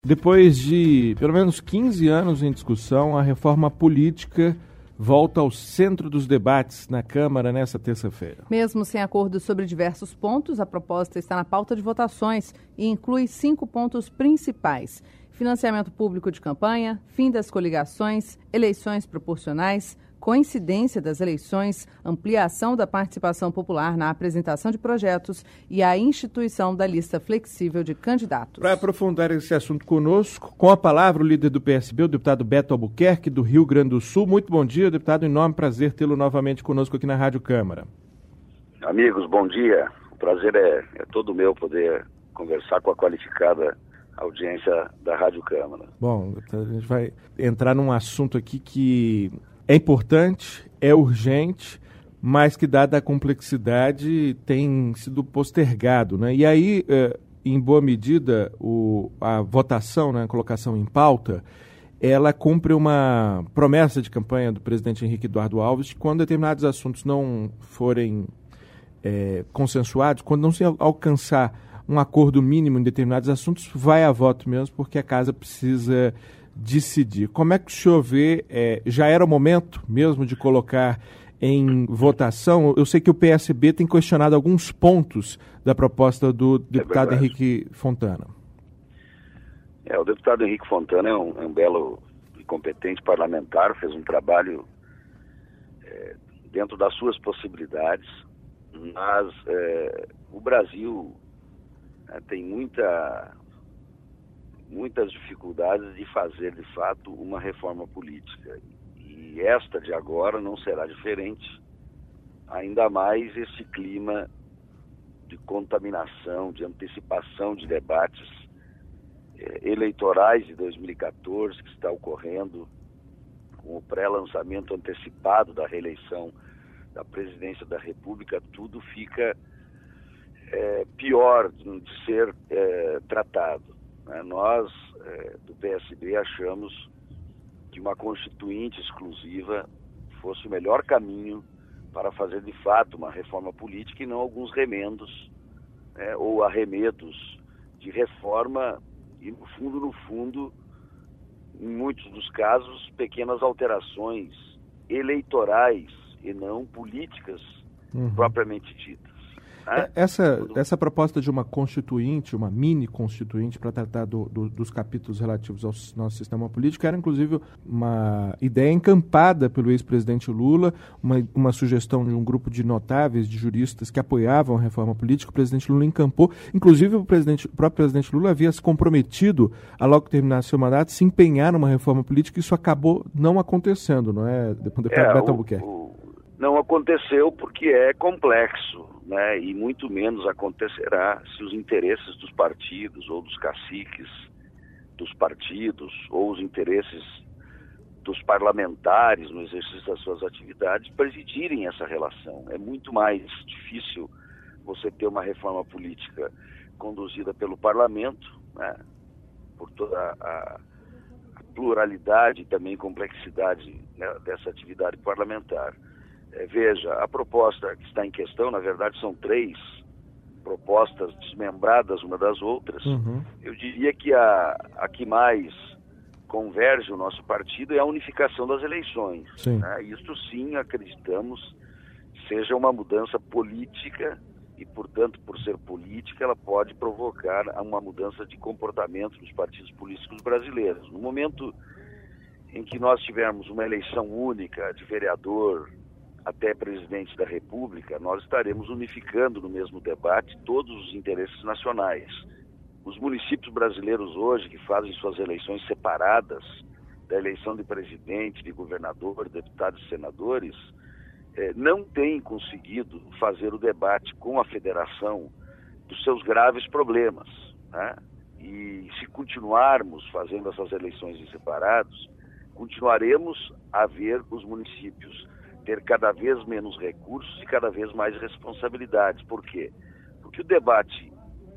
Depois de pelo menos 15 anos em discussão, a reforma política volta ao centro dos debates na Câmara nesta terça-feira. Mesmo sem acordo sobre diversos pontos, a proposta está na pauta de votações e inclui 5 pontos principais: financiamento público de campanha, fim das coligações, eleições proporcionais, coincidência das eleições, ampliação da participação popular na apresentação de projetos e a instituição da lista flexível de candidatos. Para aprofundar esse assunto conosco, com a palavra o líder do PSB, o deputado Beto Albuquerque, do Rio Grande do Sul. Muito bom dia, deputado. Enorme prazer tê-lo novamente conosco aqui na Rádio Câmara. Amigos, bom dia. O prazer é todo meu poder conversar com a qualificada audiência da Rádio Câmara. Bom, a gente vai entrar num assunto aqui que é importante, é urgente, mas que, dada a complexidade, tem sido postergado, né? E aí, em boa medida, a votação, né, a colocação em pauta, ela cumpre uma promessa de campanha do presidente Henrique Eduardo Alves de que, quando determinados assuntos não forem consensuados, quando não se alcançar um acordo mínimo em determinados assuntos, vai a voto mesmo, porque a casa precisa decidir. Como é que o senhor vê, já era o momento mesmo de colocar em votação? Eu sei que o PSB tem questionado alguns pontos da proposta do deputado Henrique Fontana. O deputado Henrique Fontana é um belo e competente parlamentar, fez um trabalho dentro das suas possibilidades, mas o Brasil tem muitas dificuldades de fazer, de fato, uma reforma política. E esta de agora não será diferente, ainda mais esse clima de contaminação, de antecipação de debates eleitorais de 2014 que está ocorrendo, com o pré-lançamento antecipado da reeleição da presidência da República. Tudo fica pior de ser tratado. Nós, do PSB, achamos que uma constituinte exclusiva fosse o melhor caminho para fazer, de fato, uma reforma política e não alguns remendos ou arremedos de reforma e, no fundo, em muitos dos casos, pequenas alterações eleitorais e não políticas propriamente ditas. Essa proposta de uma constituinte, uma mini constituinte para tratar dos capítulos relativos ao nosso sistema político era, inclusive, uma ideia encampada pelo ex-presidente Lula, uma sugestão de um grupo de notáveis, de juristas que apoiavam a reforma política. O presidente Lula encampou. Inclusive, o próprio presidente Lula havia se comprometido, a logo terminar seu mandato, se empenhar numa reforma política. Isso acabou não acontecendo, não é, deputado Beto Albuquerque? Não aconteceu porque é complexo, né? E muito menos acontecerá se os interesses dos partidos ou dos caciques dos partidos ou os interesses dos parlamentares no exercício das suas atividades presidirem essa relação. É muito mais difícil você ter uma reforma política conduzida pelo parlamento, né? Por toda a pluralidade e também complexidade, né, dessa atividade parlamentar. Veja, a proposta que está em questão, na verdade, são 3 propostas desmembradas uma das outras. Eu diria que a que mais converge o nosso partido é a unificação das eleições. Né? Isso sim, acreditamos, seja uma mudança política e, portanto, por ser política, ela pode provocar uma mudança de comportamento dos partidos políticos brasileiros. No momento em que nós tivermos uma eleição única de vereador até presidente da República, nós estaremos unificando no mesmo debate todos os interesses nacionais. Os municípios brasileiros hoje, que fazem suas eleições separadas da eleição de presidente, de governador, deputados e senadores, não têm conseguido fazer o debate com a federação dos seus graves problemas, né? E se continuarmos fazendo essas eleições em separados, continuaremos a ver os municípios ter cada vez menos recursos e cada vez mais responsabilidades. Por quê? Porque o debate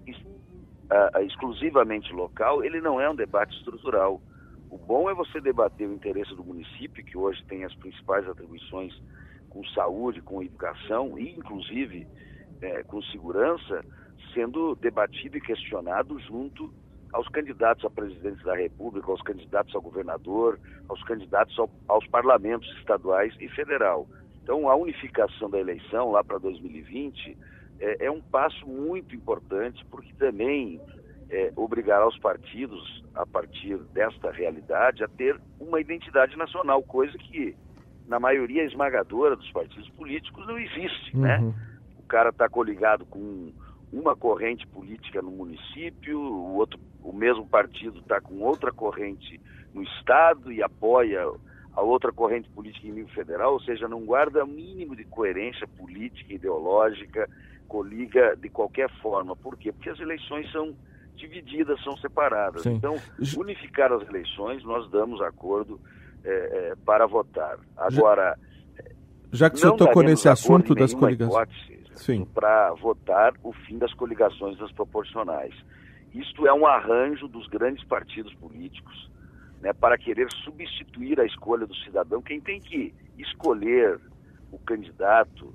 exclusivamente local, ele não é um debate estrutural. O bom é você debater o interesse do município, que hoje tem as principais atribuições com saúde, com educação e, inclusive, com segurança, sendo debatido e questionado junto aos candidatos a presidente da República, aos candidatos a governador, aos candidatos aos parlamentos estaduais e federal. Então, a unificação da eleição lá para 2020 é um passo muito importante, porque também obrigará os partidos, a partir desta realidade, a ter uma identidade nacional, coisa que, na maioria esmagadora dos partidos políticos, não existe, né? O cara está coligado com uma corrente política no município, o mesmo partido está com outra corrente no estado e apoia a outra corrente política em nível federal, ou seja, não guarda o mínimo de coerência política, ideológica, coliga de qualquer forma. Por quê? Porque as eleições são divididas, são separadas. Sim. Então, unificar as eleições, nós damos acordo para votar. Agora, já que o senhor tocou nesse assunto das coligações, para votar o fim das coligações das proporcionais. Isto é um arranjo dos grandes partidos políticos, né, para querer substituir a escolha do cidadão. Quem tem que escolher o candidato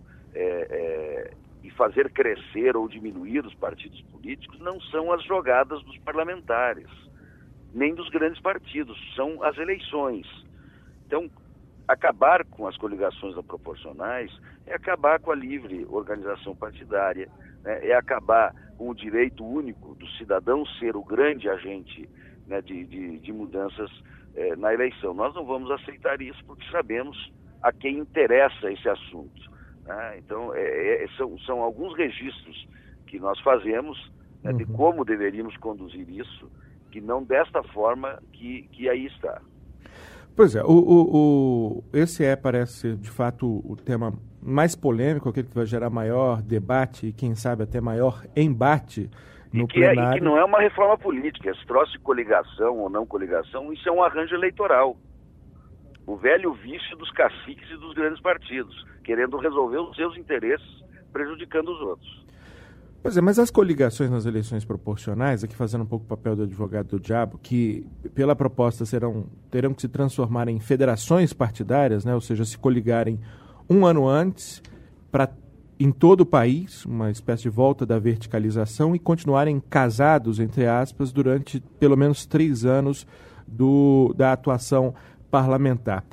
e fazer crescer ou diminuir os partidos políticos não são as jogadas dos parlamentares, nem dos grandes partidos, são as eleições. Então, acabar com as coligações não proporcionais é acabar com a livre organização partidária, né, é acabar com o direito único do cidadão ser o grande agente, né, de mudanças na eleição. Nós não vamos aceitar isso porque sabemos a quem interessa esse assunto. Né? Então, são alguns registros que nós fazemos, né, de como deveríamos conduzir isso, que não desta forma que aí está. Pois é, esse parece, de fato, o tema mais polêmico, aquele que vai gerar maior debate e, quem sabe, até maior embate no plenário. E que não é uma reforma política, esse troço de coligação ou não coligação, isso é um arranjo eleitoral. O velho vício dos caciques e dos grandes partidos, querendo resolver os seus interesses, prejudicando os outros. Pois é, mas as coligações nas eleições proporcionais, aqui fazendo um pouco o papel do advogado do diabo, que pela proposta terão que se transformar em federações partidárias, né? Ou seja, se coligarem um ano antes em todo o país, uma espécie de volta da verticalização, e continuarem casados, entre aspas, durante pelo menos 3 anos da atuação parlamentar.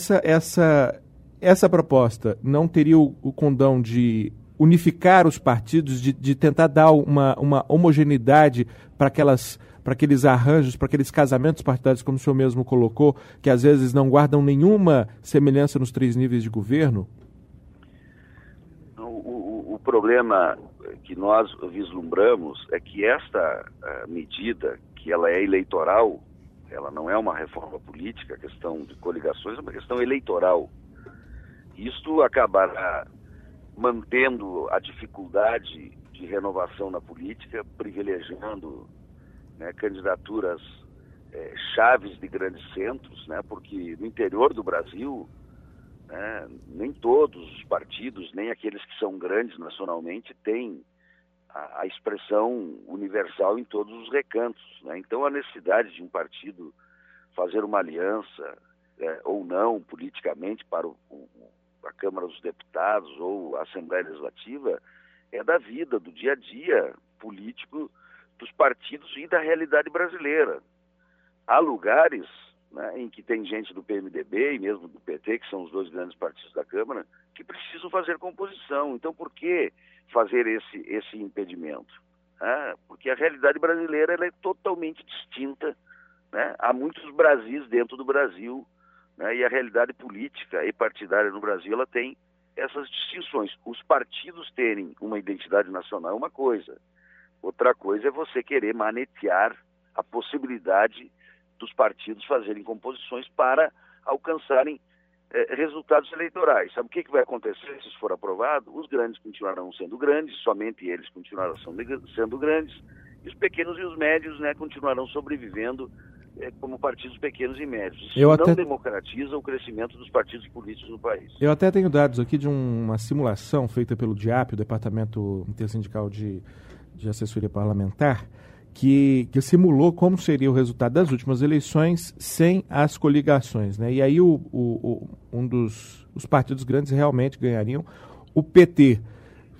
Essa proposta não teria o condão de unificar os partidos, de tentar dar uma homogeneidade para aqueles arranjos, para aqueles casamentos partidários, como o senhor mesmo colocou, que às vezes não guardam nenhuma semelhança nos 3 níveis de governo? O problema que nós vislumbramos é que esta medida, que ela é eleitoral, ela não é uma reforma política, a questão de coligações é uma questão eleitoral. Isto acabará mantendo a dificuldade de renovação na política, privilegiando, né, candidaturas chaves de grandes centros, né, porque no interior do Brasil, né, nem todos os partidos, nem aqueles que são grandes nacionalmente, têm a expressão universal em todos os recantos. Né? Então, a necessidade de um partido fazer uma aliança ou não politicamente para a Câmara dos Deputados ou a Assembleia Legislativa é da vida, do dia a dia político dos partidos e da realidade brasileira. Há lugares, né, em que tem gente do PMDB e mesmo do PT, que são os 2 grandes partidos da Câmara, que precisam fazer composição. Então, por que fazer esse impedimento? Porque a realidade brasileira ela é totalmente distinta, né? Há muitos Brasis dentro do Brasil, né? E a realidade política e partidária no Brasil ela tem essas distinções. Os partidos terem uma identidade nacional é uma coisa. Outra coisa é você querer manetear a possibilidade dos partidos fazerem composições para alcançarem resultados eleitorais. Sabe o que vai acontecer se isso for aprovado? Os grandes continuarão sendo grandes, somente eles continuarão sendo grandes, e os pequenos e os médios, né, continuarão sobrevivendo como partidos pequenos e médios. Isso não democratiza o crescimento dos partidos políticos no país. Eu até tenho dados aqui de uma simulação feita pelo DIAP, o Departamento Intersindical de Assessoria Parlamentar, que simulou como seria o resultado das últimas eleições sem as coligações, né? E aí os partidos grandes realmente ganhariam. O PT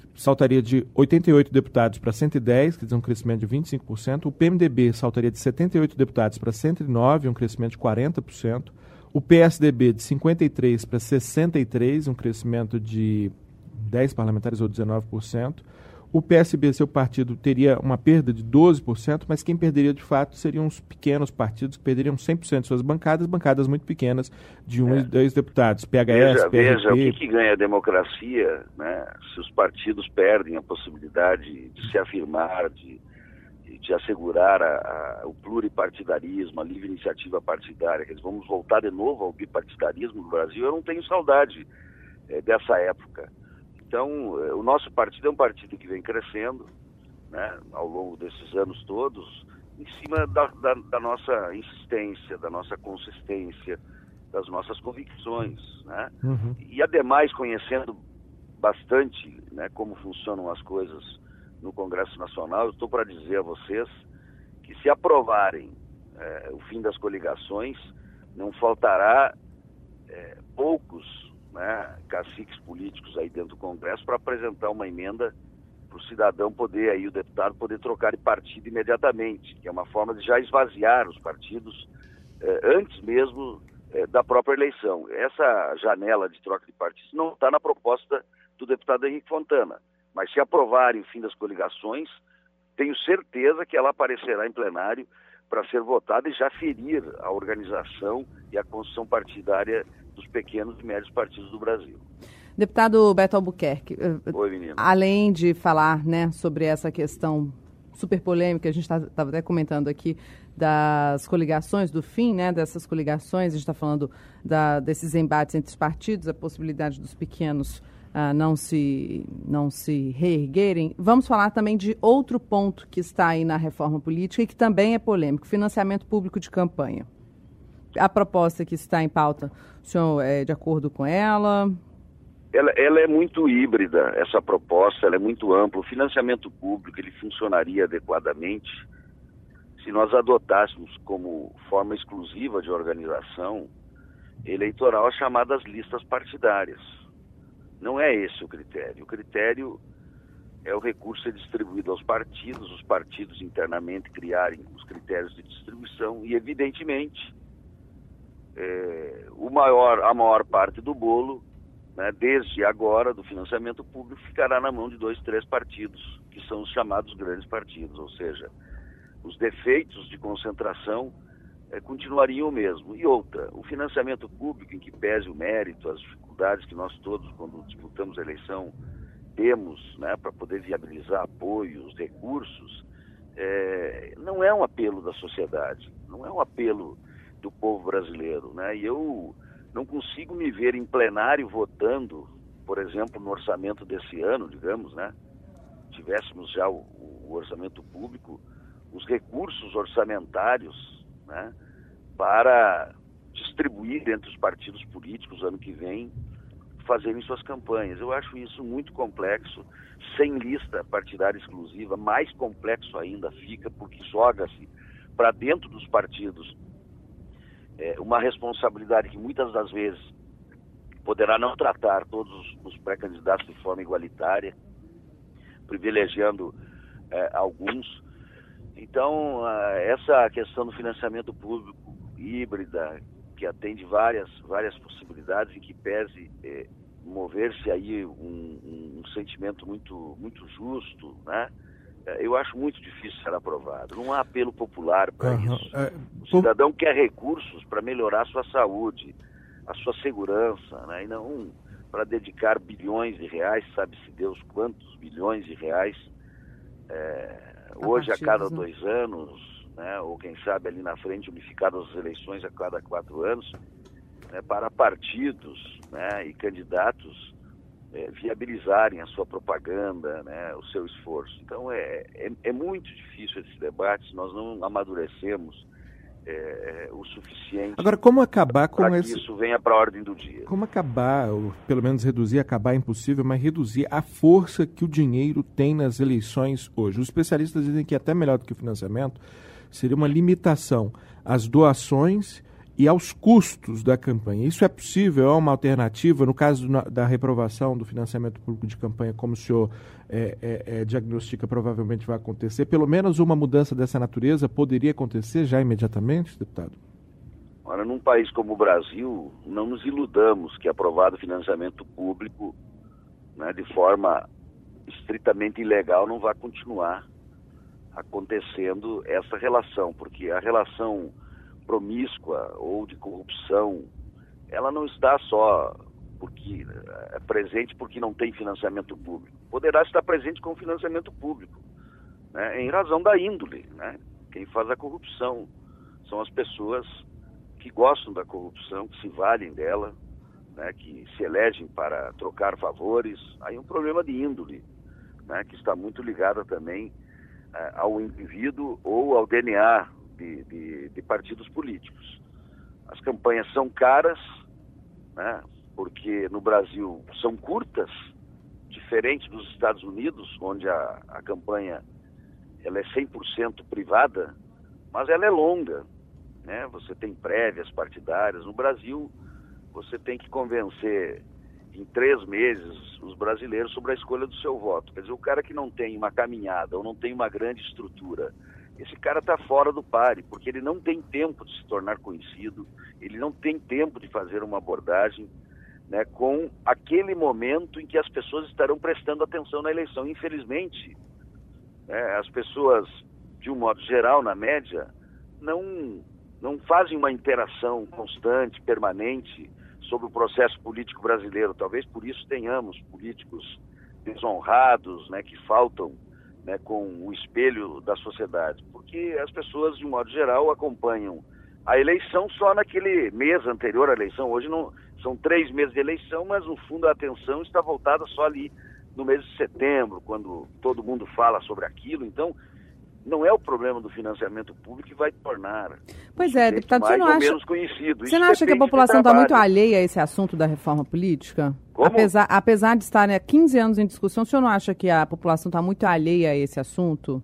saltaria de 88 deputados para 110, quer dizer, um crescimento de 25%. O PMDB saltaria de 78 deputados para 109, um crescimento de 40%. O PSDB de 53 para 63, um crescimento de 10 parlamentares ou 19%. O PSB, seu partido, teria uma perda de 12%, mas quem perderia de fato seriam os pequenos partidos que perderiam 100% de suas bancadas muito pequenas de 1 e 2 deputados. PHS, PRP... Veja, o que ganha a democracia, né, se os partidos perdem a possibilidade de se afirmar, de assegurar o pluripartidarismo, a livre iniciativa partidária. Quer dizer, vamos voltar de novo ao bipartidarismo no Brasil. Eu não tenho saudade dessa época. Então, o nosso partido é um partido que vem crescendo, né, ao longo desses anos todos, em cima da nossa insistência, da nossa consistência, das nossas convicções, né? Uhum. E, ademais, conhecendo bastante, né, como funcionam as coisas no Congresso Nacional, eu estou para dizer a vocês que, se aprovarem o fim das coligações, não faltará poucos, né, caciques políticos aí dentro do Congresso para apresentar uma emenda para o cidadão poder, aí o deputado poder trocar de partido imediatamente, que é uma forma de já esvaziar os partidos antes mesmo da própria eleição. Essa janela de troca de partidos não está na proposta do deputado Henrique Fontana, mas se aprovarem o fim das coligações, tenho certeza que ela aparecerá em plenário para ser votada e já ferir a organização e a construção partidária dos pequenos e médios partidos do Brasil. Deputado Beto Albuquerque, Oi, menina. Além de falar, né, sobre essa questão super polêmica, a gente estava até comentando aqui das coligações, do fim, né, dessas coligações, a gente está falando desses embates entre os partidos, a possibilidade dos pequenos não se reerguerem. Vamos falar também de outro ponto que está aí na reforma política e que também é polêmico, financiamento público de campanha. A proposta que está em pauta, o senhor é de acordo com ela? Ela é muito híbrida, essa proposta, ela é muito ampla. O financiamento público, ele funcionaria adequadamente se nós adotássemos como forma exclusiva de organização eleitoral as chamadas listas partidárias. Não é esse o critério. O critério é o recurso ser distribuído aos partidos, os partidos internamente criarem os critérios de distribuição e, evidentemente, a maior parte do bolo, né, desde agora, do financiamento público, ficará na mão de 2, 3 partidos, que são os chamados grandes partidos, ou seja, os defeitos de concentração continuariam o mesmo. E outra, o financiamento público, em que pese o mérito, as dificuldades que nós todos, quando disputamos a eleição, temos, né, para poder viabilizar apoios, recursos, não é um apelo da sociedade, não é um apelo do povo brasileiro, né? E eu não consigo me ver em plenário votando, por exemplo, no orçamento desse ano, digamos, né? Tivéssemos já o orçamento público, os recursos orçamentários, né, para distribuir entre os partidos políticos ano que vem, fazerem suas campanhas. Eu acho isso muito complexo. Sem lista partidária exclusiva, mais complexo ainda fica, porque joga-se para dentro dos partidos uma responsabilidade que muitas das vezes poderá não tratar todos os pré-candidatos de forma igualitária, privilegiando alguns. Então, essa questão do financiamento público híbrida, que atende várias possibilidades e que pese mover-se aí um sentimento muito, muito justo, né? Eu acho muito difícil ser aprovado. Não há apelo popular para isso. O cidadão quer recursos para melhorar a sua saúde, a sua segurança, né? E não para dedicar bilhões de reais, sabe-se Deus quantos bilhões de reais, hoje a cada 2 anos, né? Ou quem sabe ali na frente, unificadas as eleições a cada 4 anos, né? Para partidos, né? E candidatos viabilizarem a sua propaganda, né, o seu esforço. Então é muito difícil esse debate se nós não amadurecemos o suficiente. Agora, como acabar com para que isso venha para a ordem do dia? Como acabar, ou pelo menos reduzir, acabar é impossível, mas reduzir a força que o dinheiro tem nas eleições hoje? Os especialistas dizem que até melhor do que o financiamento seria uma limitação às doações e aos custos da campanha. Isso é possível? É uma alternativa? No caso da reprovação do financiamento público de campanha, como o senhor diagnostica, provavelmente vai acontecer, pelo menos uma mudança dessa natureza poderia acontecer já imediatamente, deputado? Ora, num país como o Brasil, não nos iludamos que aprovado financiamento público, né, de forma estritamente ilegal não vai continuar acontecendo essa relação, porque a relação promíscua ou de corrupção, ela não está só porque é presente porque não tem financiamento público. Poderá estar presente com financiamento público, né, em razão da índole, né? Quem faz a corrupção são as pessoas que gostam da corrupção, que se valem dela, né, que se elegem para trocar favores. Aí um problema de índole, né, que está muito ligado também ao indivíduo ou ao DNA de partidos políticos. As campanhas são caras, né, porque no Brasil são curtas, diferente dos Estados Unidos, onde a campanha ela é 100% privada, mas ela é longa, né? Você tem prévias partidárias. No Brasil, você tem que convencer em 3 meses os brasileiros sobre a escolha do seu voto. Quer dizer, o cara que não tem uma caminhada ou não tem uma grande estrutura, esse cara está fora do páreo, porque ele não tem tempo de se tornar conhecido, ele não tem tempo de fazer uma abordagem, né, com aquele momento em que as pessoas estarão prestando atenção na eleição. Infelizmente, as pessoas, de um modo geral, na média, não fazem uma interação constante, permanente, sobre o processo político brasileiro. Talvez por isso tenhamos políticos desonrados, né, que faltam, né, com o espelho da sociedade, porque as pessoas, de um modo geral, acompanham a eleição só naquele mês anterior à eleição. Hoje não são 3 meses de eleição, mas no fundo a atenção está voltada só ali no mês de setembro, quando todo mundo fala sobre aquilo. Então, não é o problema do financiamento público que vai tornar pois é, deputado, mais ou menos conhecido. Você não acha que a população está muito alheia a esse assunto da reforma política? Como? Apesar de estar, né, 15 anos em discussão, o senhor não acha que a população está muito alheia a esse assunto?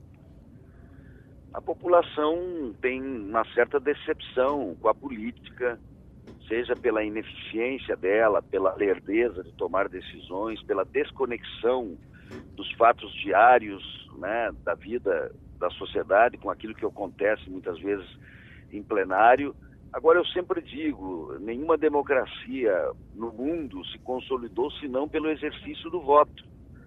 A população tem uma certa decepção com a política, seja pela ineficiência dela, pela lerdeza de tomar decisões, pela desconexão dos fatos diários, né, da vida da sociedade com aquilo que acontece muitas vezes em plenário. Agora, eu sempre digo, nenhuma democracia no mundo se consolidou senão pelo exercício do voto.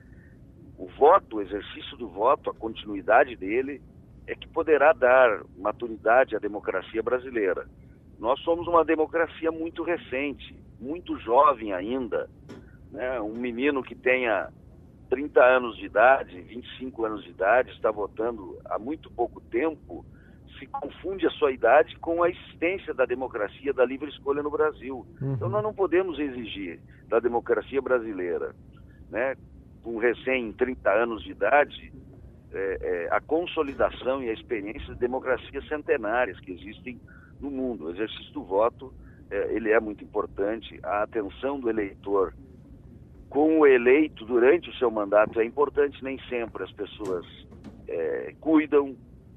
O voto, o exercício do voto, a continuidade dele, é que poderá dar maturidade à democracia brasileira. Nós somos uma democracia muito recente, muito jovem ainda, né? Um menino que tenha 30 anos de idade, 25 anos de idade, está votando há muito pouco tempo, se confunde a sua idade com a existência da democracia, da livre escolha no Brasil. Então nós não podemos exigir da democracia brasileira, né, com recém 30 anos de idade, a consolidação e a experiência de democracias centenárias que existem no mundo. O exercício do voto, ele é muito importante. A atenção do eleitor com o eleito durante o seu mandato é importante. Nem sempre as pessoas cuidam,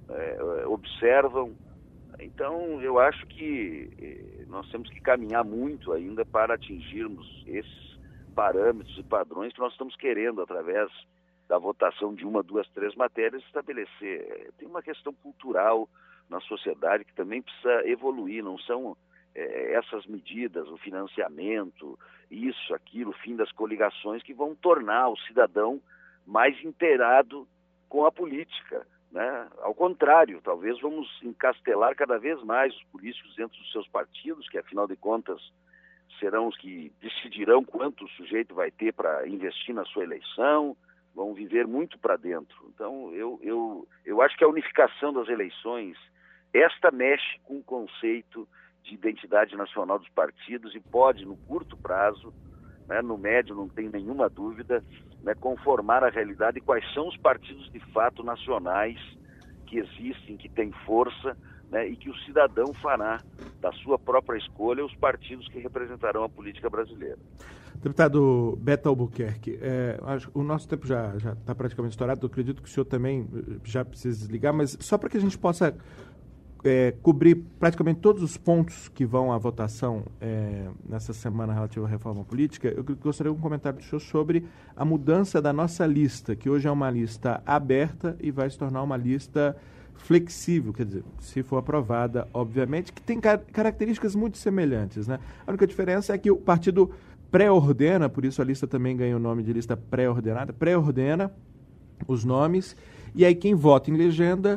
observam. Então, eu acho que nós temos que caminhar muito ainda para atingirmos esses parâmetros e padrões que nós estamos querendo, através da votação de 1, 2, 3 matérias, estabelecer. Tem uma questão cultural na sociedade que também precisa evoluir. Não são essas medidas, o financiamento, isso, aquilo, o fim das coligações, que vão tornar o cidadão mais inteirado com a política, né? Ao contrário, talvez vamos encastelar cada vez mais os políticos dentro dos seus partidos, que afinal de contas serão os que decidirão quanto o sujeito vai ter para investir na sua eleição, vão viver muito para dentro. Então, eu acho que a unificação das eleições, esta mexe com o conceito de identidade nacional dos partidos e pode, no curto prazo, né, no médio não tem nenhuma dúvida, né, conformar a realidade de quais são os partidos de fato nacionais que existem, que têm força, né, e que o cidadão fará da sua própria escolha os partidos que representarão a política brasileira. Deputado Beto Albuquerque, o nosso tempo já está praticamente estourado. Eu acredito que o senhor também já precisa desligar, mas só para que a gente possa cobrir praticamente todos os pontos que vão à votação nessa semana relativa à reforma política, eu gostaria de um comentário do senhor sobre a mudança da nossa lista, que hoje é uma lista aberta e vai se tornar uma lista flexível, quer dizer, se for aprovada, obviamente, que tem características muito semelhantes, né? A única diferença é que o partido pré-ordena, por isso a lista também ganha o nome de lista pré-ordenada, pré-ordena os nomes, e aí quem vota em legenda,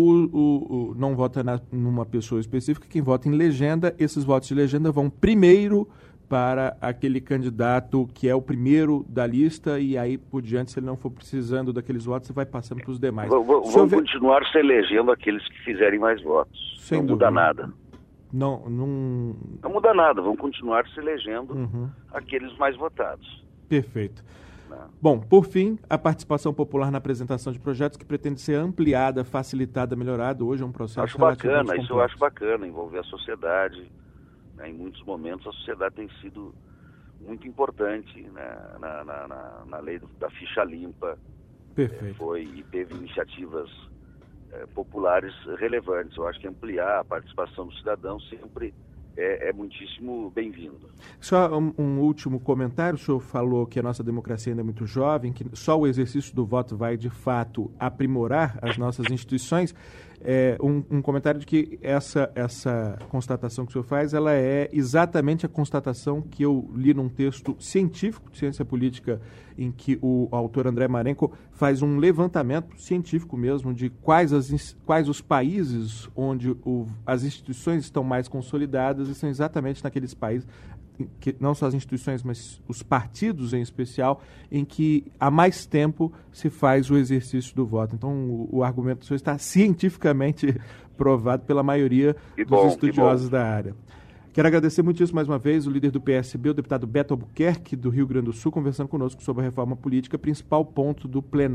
não vota numa pessoa específica, quem vota em legenda, esses votos de legenda vão primeiro para aquele candidato que é o primeiro da lista, e aí por diante, se ele não for precisando daqueles votos, você vai passando para os demais. Vão continuar se elegendo aqueles que fizerem mais votos. Sem não dúvida. Muda nada. Não muda nada, vão continuar se elegendo aqueles mais votados. Perfeito. Bom, por fim, a participação popular na apresentação de projetos que pretende ser ampliada, facilitada, melhorada. Hoje é um processo Isso eu acho complexo. bacana, envolver a sociedade. Em muitos momentos a sociedade tem sido muito importante, né, na lei da ficha limpa. Perfeito. E teve iniciativas populares relevantes. Eu acho que ampliar a participação do cidadão sempre é muitíssimo bem-vindo. Só um último comentário. O senhor falou que a nossa democracia ainda é muito jovem, que só o exercício do voto vai, de fato, aprimorar as nossas instituições. Um comentário de que essa constatação que o senhor faz, ela é exatamente a constatação que eu li num texto científico de ciência política, em que o autor André Marenco faz um levantamento científico mesmo de quais os países onde as instituições estão mais consolidadas, e são exatamente naqueles países, que não só as instituições, mas os partidos em especial, em que há mais tempo se faz o exercício do voto. Então, o argumento do senhor está cientificamente provado pela maioria dos estudiosos da área. Quero agradecer muitíssimo mais uma vez o líder do PSB, o deputado Beto Albuquerque, do Rio Grande do Sul, conversando conosco sobre a reforma política, principal ponto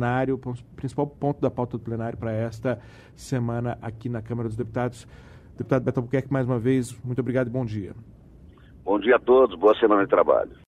da pauta do plenário para esta semana aqui na Câmara dos Deputados. Deputado Beto Albuquerque, mais uma vez, muito obrigado e bom dia. Bom dia a todos, boa semana de trabalho.